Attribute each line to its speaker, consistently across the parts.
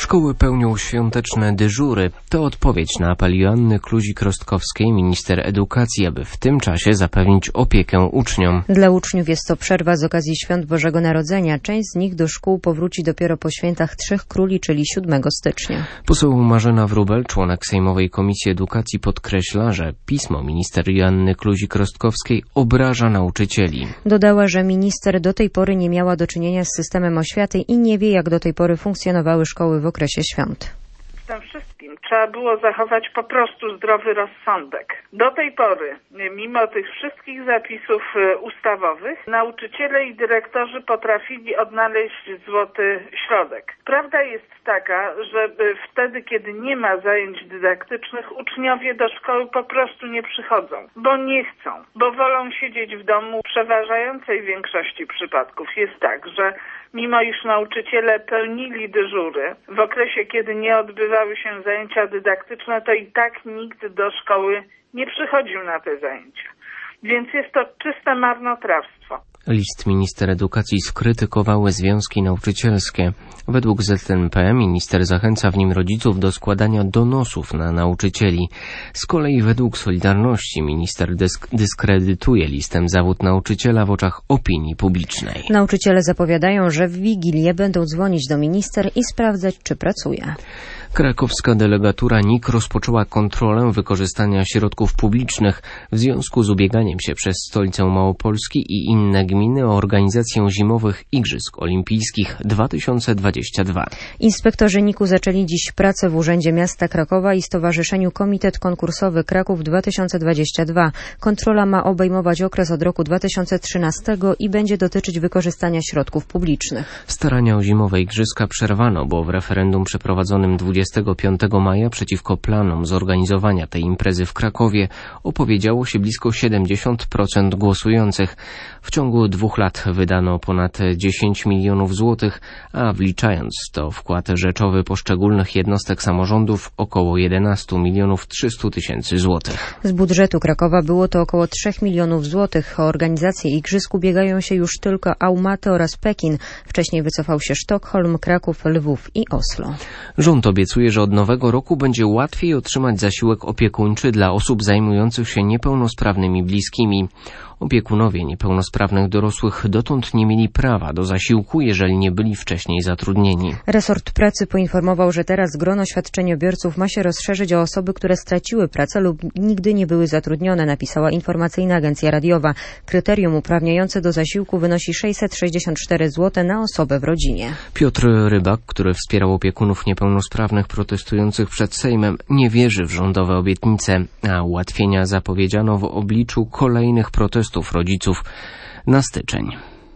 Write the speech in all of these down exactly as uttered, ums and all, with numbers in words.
Speaker 1: Szkoły pełnią świąteczne dyżury. To odpowiedź na apel Joanny Kluzik-Rostkowskiej, minister edukacji, aby w tym czasie zapewnić opiekę uczniom.
Speaker 2: Dla uczniów jest to przerwa z okazji Świąt Bożego Narodzenia. Część z nich do szkół powróci dopiero po świętach Trzech Króli, czyli siódmego stycznia.
Speaker 1: Poseł Marzena Wróbel, członek Sejmowej Komisji Edukacji, podkreśla, że pismo minister Joanny Kluzik-Rostkowskiej obraża nauczycieli.
Speaker 2: Dodała, że minister do tej pory nie miała do czynienia z systemem oświaty i nie wie, jak do tej pory funkcjonowały szkoły w okresie świąt.
Speaker 3: W tym wszystkim trzeba było zachować po prostu zdrowy rozsądek. Do tej pory, mimo tych wszystkich zapisów ustawowych, nauczyciele i dyrektorzy potrafili odnaleźć złoty środek. Prawda jest taka, że wtedy, kiedy nie ma zajęć dydaktycznych, uczniowie do szkoły po prostu nie przychodzą, bo nie chcą, bo wolą siedzieć w domu. W przeważającej większości przypadków jest tak, że mimo iż nauczyciele pełnili dyżury, w okresie, kiedy nie odbywały się zajęcia dydaktyczne, to i tak nikt do szkoły nie przychodził na te zajęcia. Więc jest to czyste marnotrawstwo.
Speaker 1: List minister edukacji skrytykowały związki nauczycielskie. Według Z N P minister zachęca w nim rodziców do składania donosów na nauczycieli. Z kolei według Solidarności minister dysk- dyskredytuje listem zawód nauczyciela w oczach opinii publicznej.
Speaker 2: Nauczyciele zapowiadają, że w Wigilię będą dzwonić do minister i sprawdzać, czy pracuje.
Speaker 1: Krakowska delegatura N I K rozpoczęła kontrolę wykorzystania środków publicznych w związku z ubieganiem się przez Stolicę Małopolski i inne gminy o organizację zimowych Igrzysk Olimpijskich dwa tysiące dwudziestego drugiego.
Speaker 2: Inspektorzy N I K-u zaczęli dziś pracę w Urzędzie Miasta Krakowa i Stowarzyszeniu Komitet Konkursowy Kraków dwa tysiące dwudziesty drugi. Kontrola ma obejmować okres od roku dwa tysiące trzynastego i będzie dotyczyć wykorzystania środków publicznych.
Speaker 1: Starania o zimowe igrzyska przerwano, bo w referendum przeprowadzonym dwudziestego piątego maja przeciwko planom zorganizowania tej imprezy w Krakowie opowiedziało się blisko siedemdziesiąt procent głosujących. W ciągu dwóch lat wydano ponad dziesięć milionów złotych, a wliczając to wkład rzeczowy poszczególnych jednostek samorządów około jedenaście milionów trzysta tysięcy złotych.
Speaker 2: Z budżetu Krakowa było to około trzy milionów złotych. O organizację igrzysk ubiegają się już tylko Almaty oraz Pekin. Wcześniej wycofał się Sztokholm, Kraków, Lwów i Oslo.
Speaker 1: Rząd obiecuje, że od nowego roku będzie łatwiej otrzymać zasiłek opiekuńczy dla osób zajmujących się niepełnosprawnymi bliskimi. Opiekunowie niepełnosprawnych dorosłych dotąd nie mieli prawa do zasiłku, jeżeli nie byli wcześniej zatrudnieni.
Speaker 2: Resort Pracy poinformował, że teraz grono świadczeniobiorców ma się rozszerzyć o osoby, które straciły pracę lub nigdy nie były zatrudnione, napisała informacyjna agencja radiowa. Kryterium uprawniające do zasiłku wynosi sześćset sześćdziesiąt cztery złote na osobę w rodzinie.
Speaker 1: Piotr Rybak, który wspierał opiekunów niepełnosprawnych protestujących przed Sejmem, nie wierzy w rządowe obietnice, a ułatwienia zapowiedziano w obliczu kolejnych protestów rodziców na styczeń.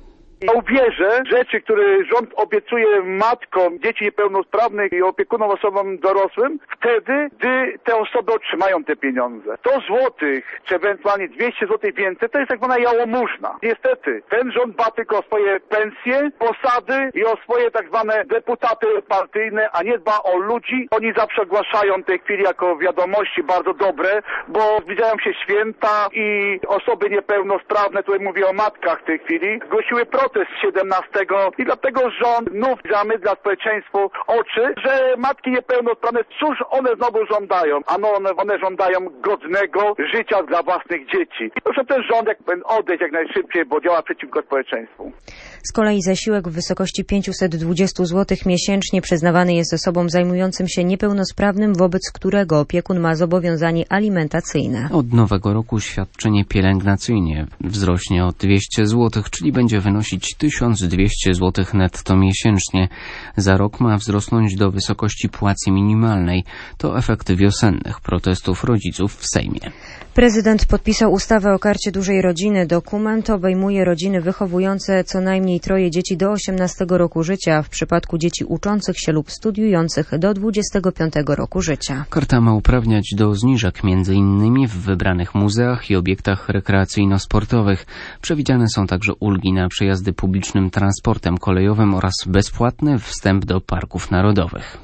Speaker 4: Uwierzę rzeczy, które rząd obiecuje matkom dzieci niepełnosprawnych i opiekunom osobom dorosłym, wtedy, gdy te osoby otrzymają te pieniądze. sto złotych, czy ewentualnie dwieście złotych więcej, to jest tak zwana jałmużna. Niestety, ten rząd dba tylko o swoje pensje, posady i o swoje tak zwane deputaty partyjne, a nie dba o ludzi. Oni zawsze ogłaszają w tej chwili jako wiadomości bardzo dobre, bo zbliżają się święta i osoby niepełnosprawne, tutaj mówię o matkach w tej chwili, zgłosiły protest siedemnastego i dlatego rząd znów zamy dla społeczeństwa oczy, że matki niepełnosprawne, cóż one znowu żądają? Ano one, one żądają godnego życia dla własnych dzieci. I proszę ten rząd jak odejść jak najszybciej, bo działa przeciwko społeczeństwu.
Speaker 2: Z kolei zasiłek w wysokości pięćset dwadzieścia złotych miesięcznie przyznawany jest osobom zajmującym się niepełnosprawnym, wobec którego opiekun ma zobowiązanie alimentacyjne.
Speaker 1: Od nowego roku świadczenie pielęgnacyjne wzrośnie o dwieście złotych, czyli będzie wynosić tysiąc dwieście złotych netto miesięcznie. Za rok ma wzrosnąć do wysokości płacy minimalnej. To efekt wiosennych protestów rodziców w Sejmie.
Speaker 2: Prezydent podpisał ustawę o Karcie Dużej Rodziny. Dokument obejmuje rodziny wychowujące co najmniej troje dzieci do osiemnastego roku życia, w przypadku dzieci uczących się lub studiujących do dwudziestego piątego roku życia.
Speaker 1: Karta ma uprawniać do zniżek między innymi w wybranych muzeach i obiektach rekreacyjno-sportowych. Przewidziane są także ulgi na przejazdy publicznym transportem kolejowym oraz bezpłatny wstęp do parków narodowych.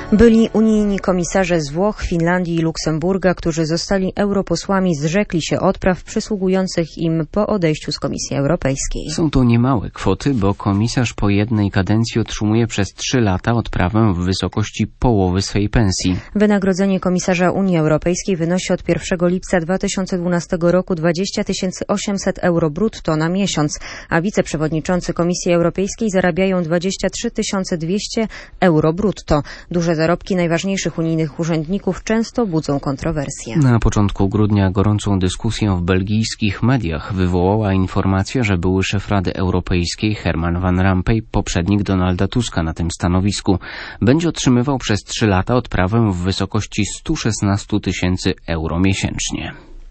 Speaker 2: Byli unijni komisarze z Włoch, Finlandii i Luksemburga, którzy zostali europosłami, zrzekli się odpraw przysługujących im po odejściu z Komisji Europejskiej.
Speaker 1: Są to niemałe kwoty, bo komisarz po jednej kadencji otrzymuje przez trzy lata odprawę w wysokości połowy swej pensji.
Speaker 2: Wynagrodzenie komisarza Unii Europejskiej wynosi od pierwszego lipca dwa tysiące dwunastego roku dwadzieścia tysięcy osiemset euro brutto na miesiąc, a wiceprzewodniczący Komisji Europejskiej zarabiają dwadzieścia trzy tysiące dwieście euro brutto. Duże zarobki najważniejszych unijnych urzędników często budzą kontrowersje.
Speaker 1: Na początku grudnia gorącą dyskusję w belgijskich mediach wywołała informacja, że były szef Rady Europejskiej Herman Van Rompuy, poprzednik Donalda Tuska na tym stanowisku, będzie otrzymywał przez trzy lata odprawę w wysokości sto szesnaście tysięcy euro miesięcznie.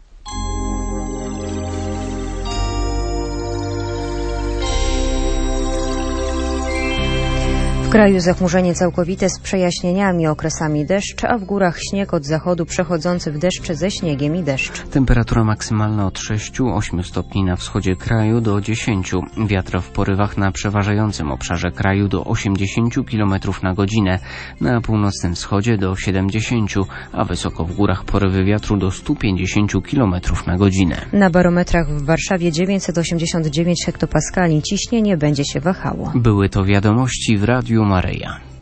Speaker 2: W kraju zachmurzenie całkowite z przejaśnieniami, okresami deszcz, a w górach śnieg od zachodu przechodzący w deszcz ze śniegiem i deszcz.
Speaker 1: Temperatura maksymalna od sześciu do ośmiu stopni na wschodzie kraju do dziesięciu. Wiatr w porywach na przeważającym obszarze kraju do osiemdziesięciu kilometrów na godzinę, na północnym wschodzie do siedemdziesięciu, a wysoko w górach porywy wiatru do stu pięćdziesięciu kilometrów na godzinę.
Speaker 2: Na barometrach w Warszawie dziewięćset osiemdziesiąt dziewięć hektopaskali. Ciśnienie będzie się wahało.
Speaker 1: Były to wiadomości w Radiu Maryja.